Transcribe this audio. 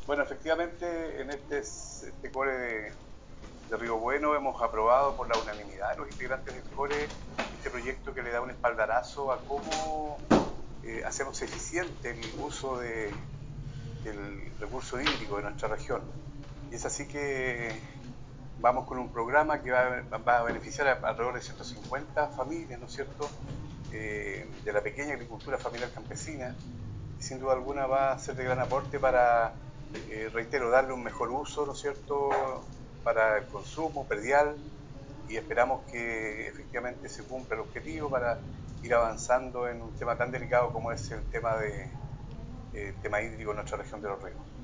Bueno, efectivamente, en este core de Río Bueno hemos aprobado por la unanimidad de los integrantes del core este proyecto que le da un espaldarazo a cómo hacemos eficiente el uso del recurso hídrico de nuestra región. Y es así que vamos con un programa que va a beneficiar a alrededor de 150 familias, ¿no es cierto?, de la pequeña agricultura familiar campesina, y sin duda alguna va a ser de gran aporte para, reitero, darle un mejor uso, ¿no es cierto?, para el consumo predial, y esperamos que efectivamente se cumpla el objetivo para ir avanzando en un tema tan delicado como es el tema hídrico en nuestra región de los ríos.